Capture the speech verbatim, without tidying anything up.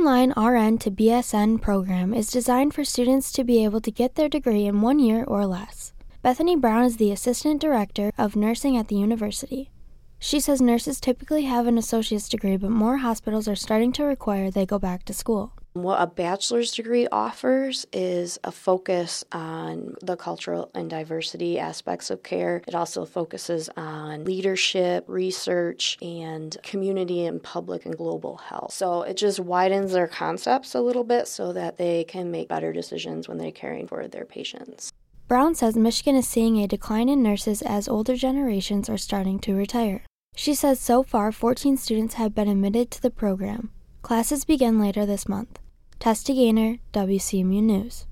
online R N to B S N program is designed for students to be able to get their degree in one year or less. Bethany Brown is the Assistant Director of Nursing at the university. She says nurses typically have an associate's degree, but more hospitals are starting to require they go back to school. What a bachelor's degree offers is a focus on the cultural and diversity aspects of care. It also focuses on leadership, research, and community and public and global health. So it just widens their concepts a little bit so that they can make better decisions when they're caring for their patients. Brown says Michigan is seeing a decline in nurses as older generations are starting to retire. She says so far fourteen students have been admitted to the program. Classes begin later this month. Tessa Gaynor, W C M U News.